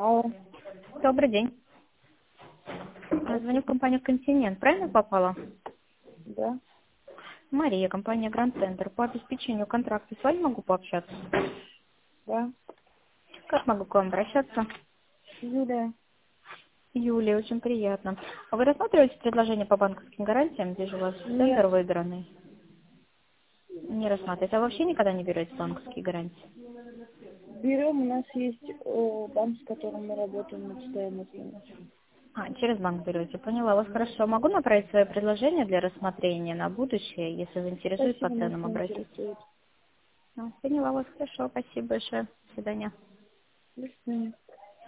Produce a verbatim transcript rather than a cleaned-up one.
Алло, Добрый день. А, Звоню в компанию «Континент». Правильно попала? да, Мария, компания «Гранд Центр». По обеспечению контракта с вами могу пообщаться? да, Как могу к вам обращаться? Юлия. Юлия, очень приятно. А вы рассматриваете предложение по банковским гарантиям? Вижу, у вас Нет, центр выигранный. Не рассматриваете. А вообще никогда не берете банковские гарантии? берем, у нас есть э, банк, с которым мы работаем на постоянной основе. А, через банк берете. Поняла вас хорошо. Могу направить свое предложение для рассмотрения на будущее, если заинтересует по Спасибо, нас ценам не обратиться. интересует. Ну, поняла вас хорошо. Спасибо большое. До свидания. До свидания.